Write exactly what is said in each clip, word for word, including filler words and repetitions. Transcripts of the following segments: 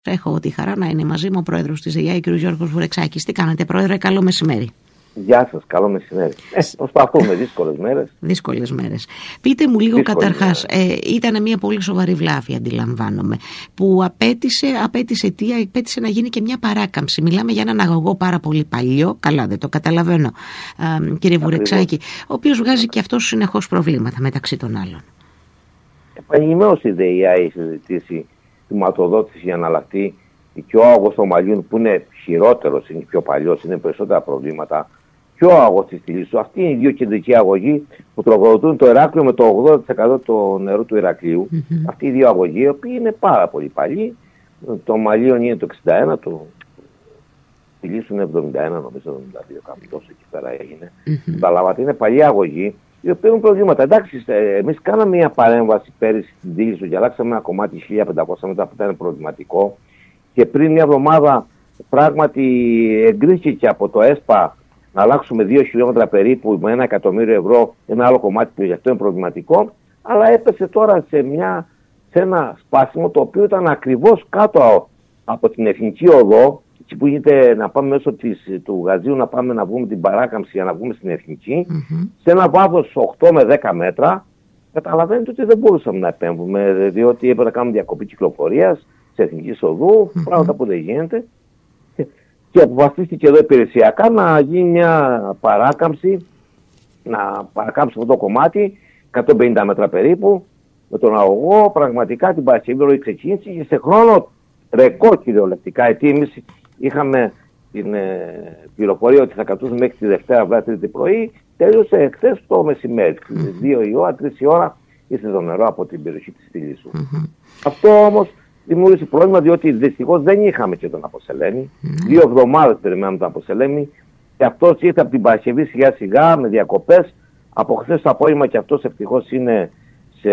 Έχω τη χαρά να είναι μαζί μου ο πρόεδρος της ΔΕΙΑΗ, κ. Γιώργος Βουρεξάκης. Τι κάνετε, πρόεδρε, καλό μεσημέρι. Γεια σας, καλό μεσημέρι. Ε, προσπαθούμε, δύσκολες μέρες. Δύσκολες μέρες. Πείτε μου λίγο Δύσκολες καταρχάς, ε, ήταν μια πολύ σοβαρή βλάβη, αντιλαμβάνομαι, που απέτησε, απέτησε τι, απέτησε να γίνει και μια παράκαμψη. Μιλάμε για έναν αγωγό πάρα πολύ παλιό, καλά δεν το καταλαβαίνω, α, κύριε Βουρεξάκη, ο οποίος βγάζει και αυτός συνεχώς προβλήματα μεταξύ των άλλων. Επανειλημμένως η ΔΕΙΑΗ έχει συζητήσει χρηματοδότηση για να αλλάχτεί και ο άγωγος των Μαλίων που είναι χειρότερος, είναι πιο παλιός, είναι περισσότερα προβλήματα. Και ο άγωγος της Τιλίσσου. Αυτοί είναι οι δύο κεντρικοί αγωγοί που τροφοδοτούν το Ηράκλειο με το ογδόντα τοις εκατό του νερού του Ηρακλείου. Mm-hmm. Αυτοί οι δύο αγωγοί, οι οποίοι είναι πάρα πολύ παλιοί. Το Μαλίων είναι το εξήντα ένα, το Τιλίσσου είναι εβδομήντα ένα, νομίζω εβδομήντα δύο, κάπου τόσο εκεί πέρα έγινε. Mm-hmm. Καταλάβατε, είναι παλιοί αγωγοί, οι οποίοι έχουν προβλήματα. Εντάξει, εμείς κάναμε μια παρέμβαση πέρυσι στην Τιλίσσου και αλλάξαμε ένα κομμάτι χίλια πεντακόσια μέτρα που ήταν προβληματικό. Και πριν μια εβδομάδα πράγματι εγκρίθηκε από το ΕΣΠΑ να αλλάξουμε δύο χιλιόμετρα περίπου με ένα εκατομμύριο ευρώ, ένα άλλο κομμάτι που γι' αυτό είναι προβληματικό, αλλά έπεσε τώρα σε, μια, σε ένα σπάσιμο το οποίο ήταν ακριβώς κάτω από την Εθνική Οδό, εκεί που γίνεται να πάμε μέσω της, του Γαζίου να πάμε να βγούμε την παράκαμψη για να βγούμε στην Εθνική, mm-hmm. σε ένα βάθος οκτώ με δέκα μέτρα. Καταλαβαίνετε ότι δεν μπορούσαμε να επέμβουμε, διότι έπρεπε να κάνουμε διακοπή κυκλοφορίας σε Εθνική Οδού, mm-hmm. πράγματα που δεν γίνεται. Και αποφασίστηκε εδώ υπηρεσιακά να γίνει μια παράκαμψη, να παρακάμψει αυτό το κομμάτι, εκατόν πενήντα μέτρα περίπου, με τον αγωγό. Πραγματικά την Παρασκευή όλη ξεκίνησε και σε χρόνο ρεκόρ κυριολεκτικά. Γιατί εμείς είχαμε την ε, πληροφορία ότι θα κατούσουμε μέχρι τη Δευτέρα, βράδυ, Τρίτη πρωί. Τέλειωσε χθες το μεσημέρι. Στις mm-hmm. δύο η ώρα, τρεις η ώρα ήρθε το νερό από την περιοχή της Τιλίσσου. Mm-hmm. Αυτό όμως δημιούργησε πρόβλημα, διότι δυστυχώς δεν είχαμε και τον Αποσελένη. Mm. Δύο εβδομάδες περιμέναμε τον Αποσελένη. Και αυτός ήρθε από την Παρασκευή σιγά σιγά με διακοπές. Από χθες το απόγευμα και αυτός ευτυχώς είναι σε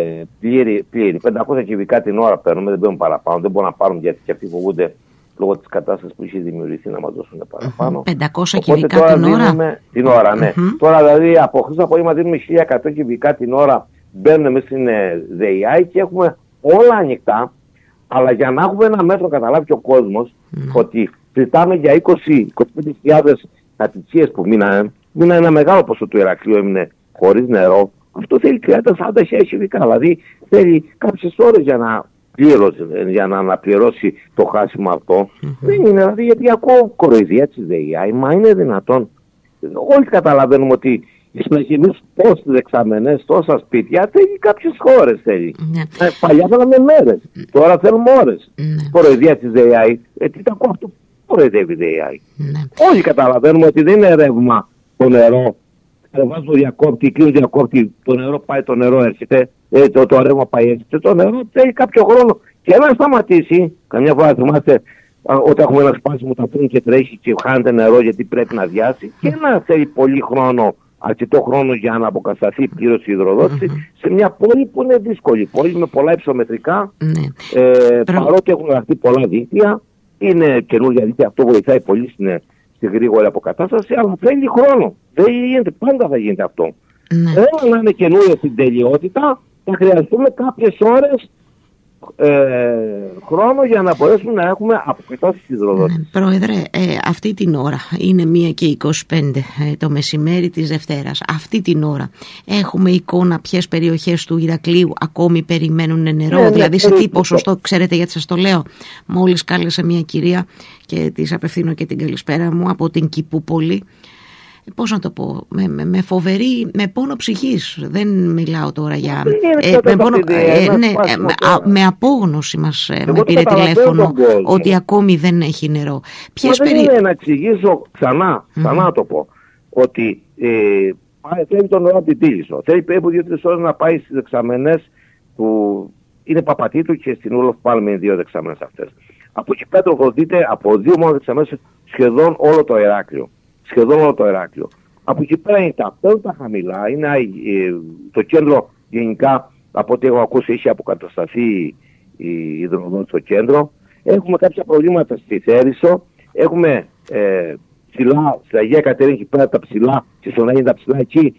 πλήρη, πλήρη. πεντακόσια κυβικά την ώρα παίρνουμε, δεν παίρνουμε παραπάνω. Δεν μπορούν να πάρουν γιατί και αυτοί φοβούνται λόγω της κατάστασης που είχε δημιουργηθεί να μας δώσουν παραπάνω. Mm-hmm. πεντακόσια κυβικά την ώρα. Την ώρα, ναι. Mm-hmm. Τώρα δηλαδή από χθες το απόγευμα δίνουμε χίλια εκατό κυβικά την ώρα. Μπαίνουμε εμείς στην ΔΕΙΑΗ και έχουμε όλα ανοιχτά. Αλλά για να έχουμε ένα μέτρο, καταλάβει και ο κόσμος mm. ότι συζητάμε για είκοσι με είκοσι πέντε χιλιάδες κατοικίες που μείνανε. Μείνανε ένα μεγάλο ποσό του Ηρακλείου, έμεινε χωρίς νερό. Αυτό θέλει τριάντα σαράντα χιλιάδες κυβικά. Δηλαδή θέλει κάποιες ώρες για να, πλήρωσε, για να αναπληρώσει το χάσιμο αυτό. Mm-hmm. Δεν είναι, δηλαδή, γιατί ακούω κοροϊδία της ΔΕΙΑΗ, μα είναι δυνατόν. Όλοι καταλαβαίνουμε ότι εμείς τόσες δεξαμενές, τόσα σπίτια, θέλει κάποιες χώρες θέλει. Ναι. Ε, παλιά θέλαμε μέρες, mm. τώρα θέλουμε ώρες. Ναι. Κοροϊδία της ΔΕΙΑΗ, ε, τι τα ακούω αυτό, κοροϊδεύει η ΔΕΙΑΗ. Ναι. Όλοι καταλαβαίνουμε ότι δεν είναι ρεύμα το νερό. Ε, βάζω διακόπτη, κλείνω διακόπτη, το νερό πάει, το νερό έρχεται, ε, το, το ρεύμα πάει, έρχεται, το νερό θέλει κάποιο χρόνο. Και να σταματήσει, καμιά φορά θυμάστε, όταν έχουμε ένα σπάσιμο τα φρύνει και τρέχει και χάνεται νερό γιατί πρέπει να διάσει, και να θέλει πολύ χρόνο, αρκετό χρόνο για να αποκατασταθεί πλήρως η υδροδότηση mm-hmm. σε μια πόλη που είναι δύσκολη. Πόλη με πολλά υψομετρικά, mm-hmm. ε, Προ... παρότι έχουν γραφτεί πολλά δίκτυα, είναι καινούργια δίκτυα, αυτό βοηθάει πολύ στην, στη γρήγορη αποκατάσταση, αλλά θέλει χρόνο. Δεν γίνεται, πάντα θα γίνεται αυτό. Mm-hmm. Δεν να είναι καινούργια στην τελειότητα, θα χρειαστούμε κάποιες ώρες Ε, χρόνο για να μπορέσουμε να έχουμε αποκατάσταση της υδροδότησης. Ναι, πρόεδρε, ε, αυτή την ώρα είναι μία και είκοσι πέντε ε, το μεσημέρι της Δευτέρας. Αυτή την ώρα έχουμε εικόνα ποιες περιοχές του Ηρακλείου ακόμη περιμένουν νερό, ναι, δηλαδή ναι, σε τι ποσοστό, ξέρετε γιατί σας το λέω. Μόλις κάλεσε μία κυρία και της απευθύνω και την καλησπέρα μου από την Κηπούπολη. Πώς να το πω, με, με, με φοβερή, με πόνο ψυχής, δεν μιλάω τώρα για, ε, με, πόνο, ε, ναι, ε, με, α, με απόγνωση μας ε, με πήρε τηλέφωνο ότι ακόμη δεν έχει νερό. Ποιες περί... Δεν είναι να εξηγήσω ξανά, ξανά mm. το πω, ότι ε, θέλει το νερό από την Τίλισσο, θέλει περίπου δύο τρεις ώρες να πάει στις δεξαμενές που είναι Παπατήτου και στην Ούλοφ Πάλμε είναι δύο δεξαμενές αυτές. Από εκεί πέρα το δείτε από δύο μόνο δεξαμενές σχεδόν όλο το Ηράκλειο. Σχεδόν όλο το Ηράκλειο. Από εκεί πέρα είναι τα πέμπτα χαμηλά, είναι ε, το κέντρο γενικά, από ό,τι έχω ακούσει, έχει αποκατασταθεί η υδροδότηση στο κέντρο. Έχουμε κάποια προβλήματα στη Θέρισο, έχουμε ε, ψηλά, στην Αγία Κατερίνη εκεί πέρα τα ψηλά, και στον Αγία τα ψηλά εκεί,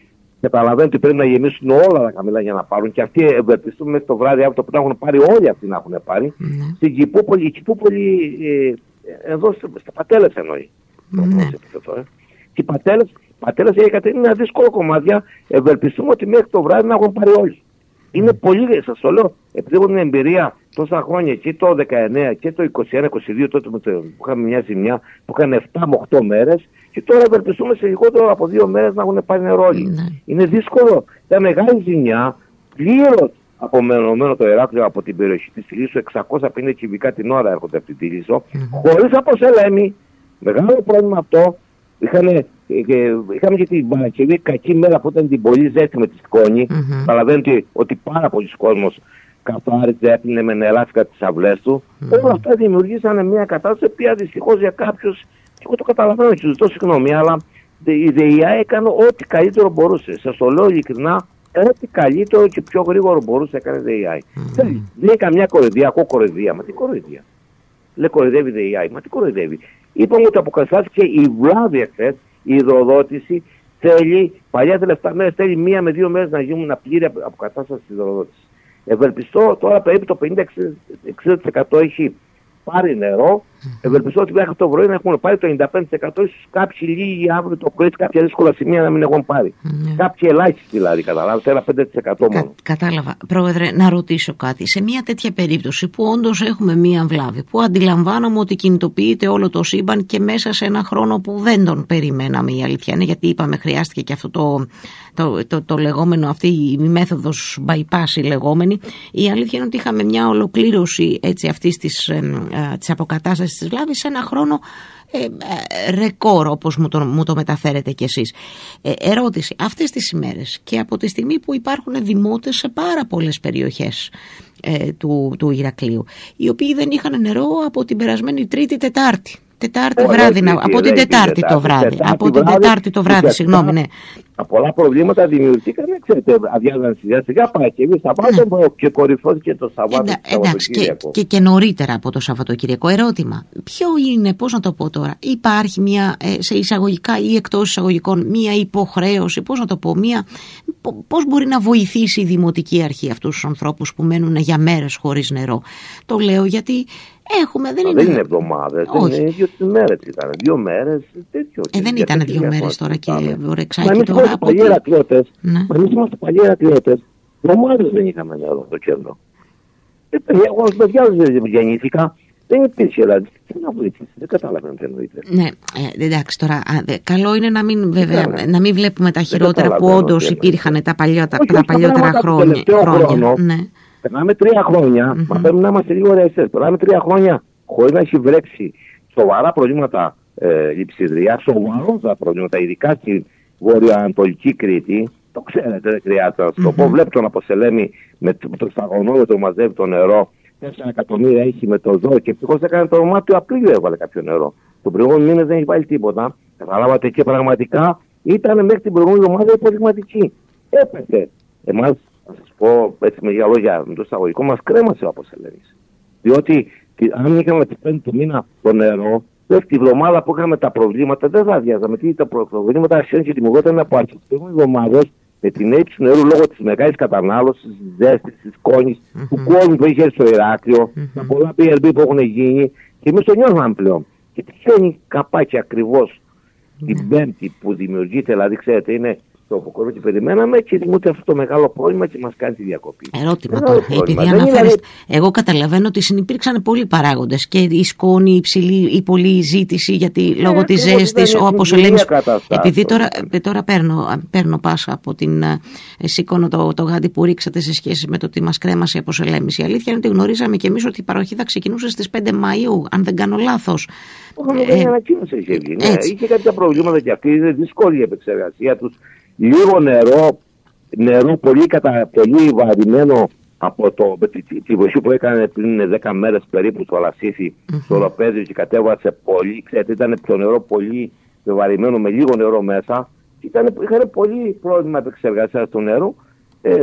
Καταλαβαίνω ότι πρέπει να γεμίσουν όλα τα καμήλα για να πάρουν. Και αυτοί ευελπιστούν μέχρι το βράδυ από το που να έχουν πάρει, όλοι αυτοί να έχουν πάρει. Mm. Στην Κηπούπολη, η Κηπούπολη ε, εδώ στα Πατέλες εννοεί. Mm. Ε. Και οι Πατέλες, Πατέλες είναι ένα δύσκολο κομμάτια. Ευελπιστούμε ότι μέχρι το βράδυ να έχουν πάρει όλοι. Mm. Είναι πολύ, σας το λέω, επειδή έχω την εμπειρία τόσα χρόνια και το δεκαεννέα και το είκοσι ένα είκοσι δύο, τότε που είχαμε μια ζημιά που είχαν επτά με οκτώ μέρες. Και τώρα ευελπιστούμε σε λιγότερο από δύο μέρες να έχουν πάρει νερό όλοι. Mm. Είναι δύσκολο. Ήταν μεγάλη ζημιά, πλήρως απομενωμένο το Ηράκλειο από την περιοχή της Ηλίσσου, εξακόσια πενήντα κυβικά την ώρα έρχονται από την Ηλίσσο, mm. χωρίς αποσελέμη. Μεγάλο πρόβλημα αυτό. Είχαμε, είχαμε και την Παρασκευή κακή μέρα που ήταν την πολύ ζέστη με τη σκόνη. Mm-hmm. Καταλαβαίνετε ότι πάρα πολλοί κόσμος καθάριζε, έπινε με νεράφικα τις αυλές του. Mm-hmm. Όλα αυτά δημιουργήσαν μια κατάσταση που δυστυχώς για κάποιους, και εγώ το καταλαβαίνω και ζητώ συγγνώμη, αλλά η ΔΕΙΑ έκανε ό,τι καλύτερο μπορούσε. Σας το λέω ειλικρινά, ό,τι καλύτερο και πιο γρήγορο μπορούσε έκανε η ΔΕΙΑ. Mm-hmm. Δεν είναι καμιά κοροϊδία, ακούω κοροϊδία. Μα τι κοροϊδία. Λέει κοροϊδεύει η ΔΕΙΑ, μα τι κοροϊδεύει. Είπαμε ότι αποκαταστάθηκε η βλάβη εχθές, η υδροδότηση θέλει, παλιά τελευταία μέρες θέλει μία με δύο μέρες να γίνουν να πλήρη αποκατάσταση της υδροδότησης. Ευελπιστώ τώρα περίπου το πενήντα με εξήντα τοις εκατό έχει πάρει νερό. Ευελπιστώ ότι μέχρι το πρωί να έχουν πάρει το ενενήντα πέντε τοις εκατό, ίσως κάποιοι λίγοι αύριο το πρωί, κάποια δύσκολα σημεία να μην έχουν πάρει. Mm. Κάποιοι ελάχιστοι δηλαδή, καταλάβετε, ένα πέντε τοις εκατό μόνο. Κα, κατάλαβα. Πρόεδρε, να ρωτήσω κάτι. Σε μια τέτοια περίπτωση που όντως έχουμε μια βλάβη, που αντιλαμβάνομαι ότι κινητοποιείται όλο το σύμπαν και μέσα σε ένα χρόνο που δεν τον περιμέναμε, η αλήθεια είναι, γιατί είπαμε χρειάστηκε και αυτό το, το, το, το λεγόμενο, αυτή η μέθοδος bypass η λεγόμενη. Η αλήθεια είναι ότι είχαμε μια ολοκλήρωση έτσι, αυτής της, ε, ε, της αποκατάστασης της βλάβης σε ένα χρόνο ε, ε, ρεκόρ, όπως μου το, μου το μεταφέρετε κι εσείς. Ε, ερώτηση, αυτές τις ημέρες και από τη στιγμή που υπάρχουν δημότες σε πάρα πολλές περιοχές ε, του, του Ηρακλείου, οι οποίοι δεν είχαν νερό από την περασμένη Τρίτη Τετάρτη. Τετάρτη βράδυ, να, από την Τετάρτη το βράδυ. Από την Τετάρτη το βράδυ, συγγνώμη, ναι. Πολλά προβλήματα δημιουργήθηκαν, ξέρετε, αδειάζαν σιγά σιγά Παρασκευή, Σαββάτο ναι. και κορυφώθηκε το Σαββάτο. Εντάξει, και, και, και νωρίτερα από το Σαββατοκύριακο. Ερώτημα, ποιο είναι, πώς να το πω τώρα, υπάρχει μια, σε εισαγωγικά ή εκτός εισαγωγικών, μια υποχρέωση, πώς να το πω, μια, πώς μπορεί να βοηθήσει η Δημοτική Αρχή αυτούς τους ανθρώπους που μένουν για μέρες χωρίς νερό. Το λέω γιατί έχουμε, δεν Α, είναι. Δεν είναι εβδομάδες, είναι δύο μέρες ήταν. Δύο μέρες, τέτοιο. Ε, δεν ήταν δύο μέρες τώρα, κύριε Βορεξάκη. Μα εμείς είμαστε παλιοί Ηρακλειώτες. Μα εμείς είμαστε παλιοί Ηρακλειώτες. Εβδομάδες δεν είχαμε νερό στο κέντρο. Ε, παιδιά, εγώ ως παιδιά δεν γεννήθηκα. Δεν υπήρχε δηλαδή. Τι να βοηθήσει, δεν καταλαβαίνω τι εννοείται. Ναι, ε, εντάξει τώρα. Α, δε, καλό είναι να μην, βέβαια, ναι, να μην βλέπουμε τα χειρότερα που όντως υπήρχαν τα, παλιό, τα, τα παλιότερα χρόνια. χρόνια. Ναι. Περνάμε τρία χρόνια, mm-hmm. μα πρέπει να είμαστε λίγο ρεαλιστές. Περνάμε τρία χρόνια χωρίς να έχει βρέξει σοβαρά προβλήματα ε, λειψιδρία, σοβαρά προβλήματα, ειδικά στη βορειοανατολική Κρήτη. Το ξέρετε, δεν χρειάζεται να σας το πω. Βλέπετε τον Αποσελέμη με το σταγονόμετρο μαζεύει το νερό. τέσσερα εκατομμύρια έχει με το ζώο και ευτυχώς έκανε το όνομά του Απρίλιο, έβαλε κάποιο νερό. Τον προηγούμενο μήνα δεν έχει βάλει τίποτα. Καταλάβατε και πραγματικά ήταν μέχρι την προηγούμενη εβδομάδα υποδειγματική. Έπεσε. Εμάς, να σας πω έτσι με λίγα λόγια, με το εισαγωγικό μας κρέμασε ο Αποσελέμης. Διότι αν είχαμε την πέμπτη του μήνα το νερό, τη βδομάδα που είχαμε τα προβλήματα δεν θα αδειάζαμε. Τι τα προβλήματα αρχίζουν και δημιουργούνταν από αρχές της προηγούμενης εβδομάδας με την έλλειψη του νερού λόγω της μεγάλης κατανάλωσης, της ζέστης, της σκόνης, mm-hmm. του κόσμου που είχε στο Ηράκλειο, mm-hmm. τα πολλά πι αρ μπι που έχουν γίνει και εμείς το νιώθαμε πλέον. Και τυχαίνει καπάκι ακριβώς mm-hmm. την Πέμπτη που δημιουργείται, δηλαδή ξέρετε είναι το αποκορώ και περιμέναμε και δημιουργείται αυτό το μεγάλο πρόβλημα και μας κάνει τη διακοπή. Ερώτημα τώρα, επειδή αναφέρεστε. Εγώ καταλαβαίνω ότι συνυπήρξαν πολλοί παράγοντες και η σκόνη, η υψηλή, η πολλή ζήτηση γιατί λόγω ε, της ζέστης, ο Αποσελέμης. Επειδή τώρα, τώρα παίρνω, παίρνω πάσα από την σηκώνω το, το γάντι που ρίξατε σε σχέση με το ότι μας κρέμασε η Αποσελέμης. Η αλήθεια είναι ότι γνωρίζαμε κι εμείς ότι η παροχή θα ξεκινούσε στις πέντε Μαΐου, αν δεν κάνω λάθος. Όχι, δεν ανακοίνωσε είχε βγει. Ναι, είχε κάποια προβλήματα και αυτή, είναι δύσκολη η επεξεργασία τους. Λίγο νερό, νερό πολύ, κατα, πολύ βαρημένο από το, τη, τη βοηθή που έκανε πριν δέκα μέρες περίπου στο Αλασίθι, mm-hmm. στο Ροπέδιο και κατέβασε πολύ, ξέρετε ήταν το νερό πολύ βαρημένο με λίγο νερό μέσα. Ήταν, είχαν πολύ πρόβλημα επεξεργασίας του νερού, ε,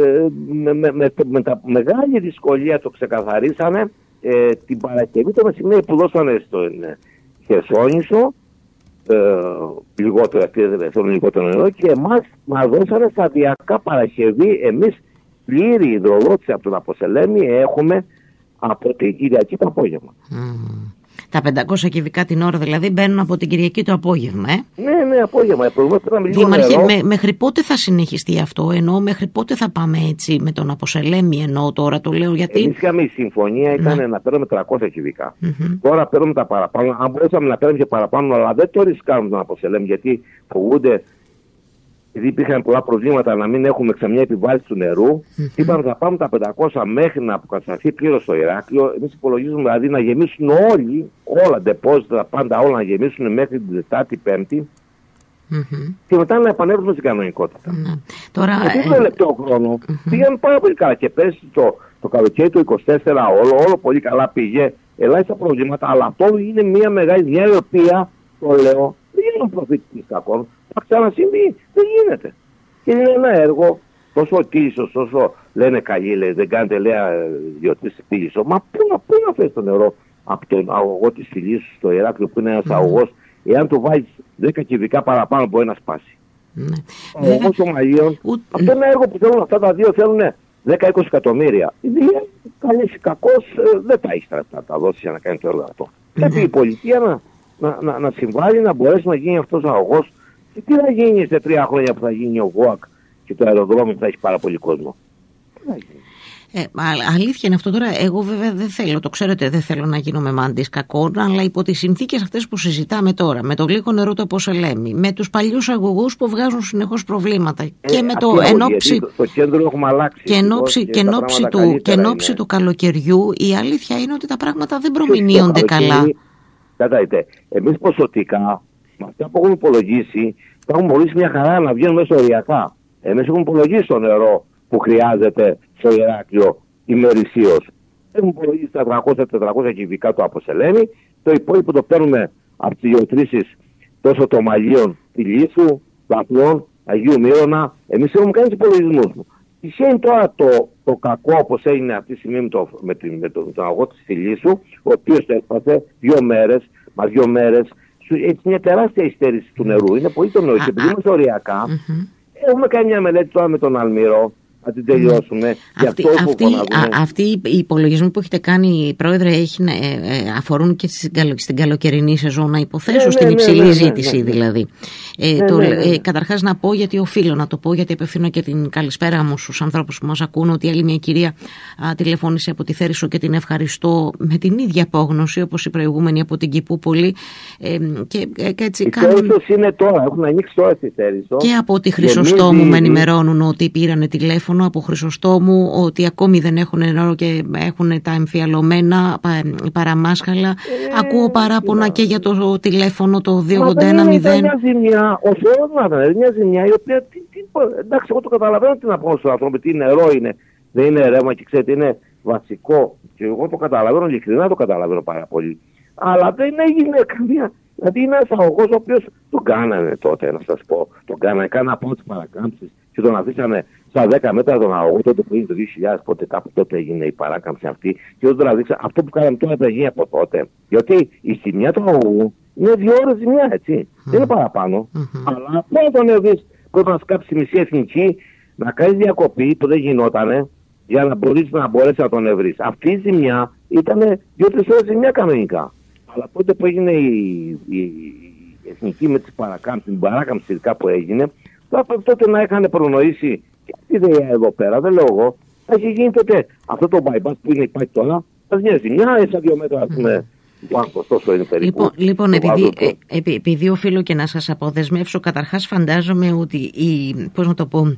με, με, με, με τα μεγάλη δυσκολία το ξεκαθαρίσανε ε, την Παρασκευή το μεσημέρι που δώσανε στο ε, Χερσόνησο. ε, λιγότερο, θέλουν λιγότερο νερό και εμάς μας δώσανε σταδιακά Παρασκευή. Εμείς πλήρη υδροδότηση από τον Αποσελέμη έχουμε από την Κυριακή το απόγευμα. Mm. Τα πεντακόσια κυβικά την ώρα δηλαδή μπαίνουν από την Κυριακή το απόγευμα, ε? Ναι, ναι, απόγευμα. Δήμαρχε, με, μέχρι πότε θα συνεχιστεί αυτό, ενώ μέχρι πότε θα πάμε έτσι με τον Αποσελέμη, ενώ τώρα το λέω γιατί... Εμείς είχαμε, η συμφωνία ήταν ναι. να παίρνουμε τριακόσια κυβικά. Mm-hmm. Τώρα παίρνουμε τα παραπάνω. Αν μπορούσαμε να παίρνουμε και παραπάνω, αλλά δεν το ρισκάρουμε τον Αποσελέμη, γιατί φοβούνται, επειδή υπήρχαν πολλά προβλήματα να μην έχουμε ξαμιά επιβάληση του νερού, mm-hmm. είπαμε θα πάμε τα πεντακόσια μέχρι να αποκατασταθεί πλήρως στο Ηράκλειο. Εμείς υπολογίζουμε δηλαδή να γεμίσουν όλοι, όλα, ντεπόζιτα, τα πάντα όλα να γεμίσουν μέχρι την Τετάρτη, Πέμπτη. Mm-hmm. Και μετά να επανέλθουμε στην κανονικότητα. Mm-hmm. Τώρα. Γιατί το λεπτό χρόνο mm-hmm. πήγαν πάρα πολύ καλά. Και πέρσι το, το καλοκαίρι του είκοσι τέσσερα όλο, όλο πολύ καλά πήγε. Ελάχιστα προβλήματα, αλλά αυτό είναι μια μεγάλη δουλειά η οποία, το λέω, δεν είναι προφήτης κακών. Θα ξανασυμβεί, δεν γίνεται. Και είναι ένα έργο τόσο κύλισσος, τόσο λένε καλή, λέει, δεν κάνετε λέει δύο-τρεις κύλισσο. Μα πού να, πού να φέρεις το νερό από τον αγωγό της Φιλίσσου στο Ηράκλειο που είναι ένας mm. αγωγός, εάν του βάλεις δέκα κυβικά παραπάνω μπορεί να σπάσει. Mm. Ο αγωγός των Μαλίων, mm. αυτό είναι ένα έργο που θέλουν αυτά τα δύο, θέλουν δέκα με είκοσι εκατομμύρια. Η δύο, καλής ή κακός, δεν τα έχει να τα δώσει για να κάνει το έργο αυτό. Πρέπει mm. η πολιτεία να, να, να, να συμβάλλει να μπορέσει να γίνει αυτός ο αγωγός. Και τι θα γίνει σε τρία χρόνια που θα γίνει ο ΓΟΑΚ και το αεροδρόμιο που θα έχει πάρα πολύ κόσμο. Ε, αλήθεια είναι αυτό τώρα. Εγώ βέβαια δεν θέλω, το ξέρετε, δεν θέλω να γίνομαι μάντης κακών, αλλά υπό τις συνθήκες αυτές που συζητάμε τώρα, με το γλύκο νερό το Αποσελέμη, με τους παλιούς αγωγούς που βγάζουν συνεχώς προβλήματα ε, και με το ενόψη. Το, το κέντρο έχουμε αλλάξει. Και ενόψη, και ενόψη του, και ενόψη του καλοκαιριού, η αλήθεια είναι ότι τα πράγματα δεν προμηνύονται καλά. Κατάλαβετε. Εμείς ποσοτικά, με αυτά που έχουμε υπολογίσει, θα έχουμε υπολογίσει μια χαρά να βγαίνουμε μεσοριακά. Εμείς έχουμε υπολογίσει το νερό που χρειάζεται στο Ηράκλειο ημερησίως. Έχουμε υπολογίσει τα τριακόσια με τετρακόσια κυβικά το Αποσελέμη. Το υπόλοιπο το παίρνουμε από τις γεωτρήσεις τόσο των Μαλίων, Φιλίσσου, Βαθμών, Αγίου Μύρονα. Εμείς έχουμε κάνει τους υπολογισμούς μου. Τυχαίνει τώρα το, το κακό όπως έγινε αυτή τη στιγμή με, το, με, την, με, το, με τον αγώνα της Φιλίσσου, ο οποίος έσπασε δύο μέρες, μα δύο μέρες. Έτσι μια τεράστια υστέρηση του νερού. Είναι πολύ το νερό. Και επειδή είμαστε οριακά, mm-hmm. έχουμε κάνει μια μελέτη τώρα με τον Αλμύρο. Να την τελειώσουμε. Mm. Αυτή, αυτή, αυτοί οι υπολογισμοί που έχετε κάνει, Πρόεδρε, έχει, ε, ε, αφορούν και στην, καλο, στην καλοκαιρινή σεζόν, να υποθέσω, ναι, στην ναι, υψηλή ναι, ναι, ζήτηση ναι, ναι. δηλαδή. Ε, ναι, το, ναι, ναι. Ε, καταρχάς να πω, γιατί οφείλω να το πω, γιατί απευθύνω και την καλησπέρα μου στους ανθρώπους που μας ακούν, ότι άλλη μια κυρία α, τηλεφώνησε από τη Θέρισο και την ευχαριστώ με την ίδια απόγνωση όπως η προηγούμενη από την Κηπούπολη. Ε, και, ε, και έτσι, η κάνουν... Θέρισος είναι τώρα, έχουν ανοίξει τώρα στη Θέρισο. Και από τη Χρυσοστόμου με ενημερώνουν ότι πήρανε τηλέφωνο από Χρυσοστόμου ότι ακόμη δεν έχουν νερό και έχουν τα εμφιαλωμένα παραμάσχαλα. Ε, Ακούω παράπονα και για το τηλέφωνο το δύο ογδόντα ένα μηδέν. Είναι μια ζημιά, ο Θεός να ήταν, μια ζημιά η οποία, τι, τι, εντάξει, εγώ το καταλαβαίνω τι να πω στον άνθρωπο, τι νερό είναι, δεν είναι ρεύμα και ξέρετε είναι βασικό και εγώ το καταλαβαίνω, ειλικρινά το καταλαβαίνω πάρα πολύ. Αλλά δεν έγινε καμία, δηλαδή είναι ένας αγωγός ο οποίος τον κάνανε τότε, να σας πω, τον κάνανε, κάνανε από τις παρακάμψεις και τον αφήσανε στα δέκα μέτρα τον αγωγό, τότε που έγινε το δύο χιλιάδες, πότε κάπου τότε έγινε η παράκαμψη αυτή. Και όταν τραβήξα, αυτό που κάναμε τώρα πρέπει να γίνει από τότε. Γιατί η ζημιά του αγωγού είναι δύο ώρες ζημιά, έτσι. Mm. Δεν είναι παραπάνω. Mm-hmm. Αλλά πώς τον έβεις πρώτα να σκάψει η μισή εθνική, να κάνεις διακοπή που δεν γινότανε, για να μπορείς να μπορέσει να τον ευρύς. Αυτή η ζημιά ήταν δύο-τρεις ώρες ζημιά κανονικά. Αλλά τότε που έγινε η, η, η εθνική με τις παρακάμψεις, την παράκαμψη ειδικά που έγινε, τότε να είχαν προνοήσει. Και αυτή η ιδέα εδώ πέρα, δεν λέω εγώ, θα έχει γίνει τότε αυτό το bypass που είναι υπάρχει τώρα, θα γίνει ζημιά, έσα δύο μέτρα, ας πούμε, τόσο είναι περίπου. Λοιπόν, λοιπόν επειδή, ε, επειδή οφείλω και να σας αποδεσμεύσω, καταρχάς φαντάζομαι ότι η, πώς να το πω,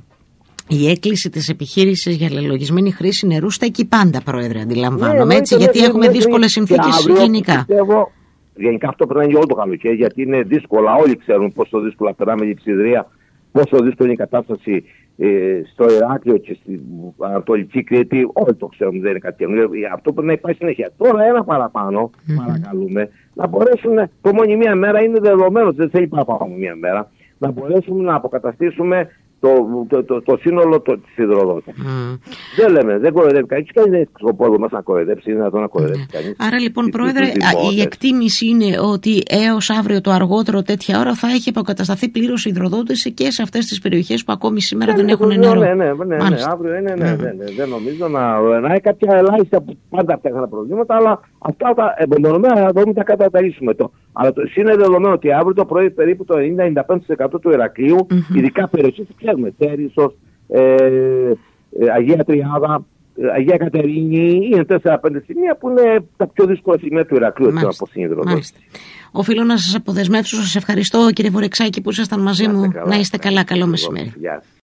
η έκκληση της επιχείρησης για λελογισμένη χρήση νερού στέκει πάντα, Πρόεδρε, αντιλαμβάνομαι, ναι, έτσι, ναι, γιατί ναι, έχουμε ναι, δύσκολες συνθήκες γενικά. Πιστεύω, γενικά αυτό πρέπει να είναι όλο το καλοκαίρι, γιατί είναι δύσκολα, όλοι ξέρουν πόσο δύσκολα περάμε η ψιδρία, πόσο δύσκολη είναι η κατάσταση ε, στο Ηράκλειο και στην Ανατολική Κρήτη, όλοι το ξέρουμε, δεν είναι κάτι καινούριο. Αυτό πρέπει να υπάρχει συνέχεια. Τώρα ένα παραπάνω, mm-hmm. παρακαλούμε, να μπορέσουμε, το μόνη μία μέρα είναι δεδομένο, δεν θέλει παραπάνω μία μέρα, να μπορέσουμε να αποκαταστήσουμε το, το, το, το σύνολο το, της υδροδότησης. Mm. Δεν λέμε, δεν κοροϊδεύει κανείς. Κανείς δεν έχει σκοπό μας να κοροϊδέψει, είναι να κοροϊδεύει mm. κανείς. Άρα λοιπόν, Πρόεδρε, η εκτίμηση είναι ότι έως αύριο το αργότερο τέτοια ώρα θα έχει αποκατασταθεί πλήρως η υδροδότηση και σε αυτές τις περιοχές που ακόμη σήμερα ναι, δεν έχουν ναι, νερό. Ναι, ναι, ναι, ναι, ναι αύριο είναι, ναι, mm. ναι, ναι, δεν νομίζω να, να έχει κάποια ελάχιστα που πάντα φτιάχνουν προβλήματα, αλλά αυτά τα εμπομονωμένα να δούμε τα καταταγήσουμε το. Αλλά το είναι δεδομένο ότι αύριο το πρωί περίπου το ενενήντα με ενενήντα πέντε τοις εκατό του Ηρακλείου, mm-hmm. ειδικά περιοχές που ξέρουμε, Τέρισσος, ε, ε, Αγία Τριάδα, ε, Αγία Κατερίνη, είναι τέσσερα πέντε σημεία που είναι τα πιο δύσκολα σημεία του Ηρακλείου από συνειδητοποίηση. Οφείλω να σας αποδεσμεύσω, σας ευχαριστώ κύριε Βορεξάκη που ήσασταν μαζί μου. Καλά, να είστε καλά, καλό μεσημέρι.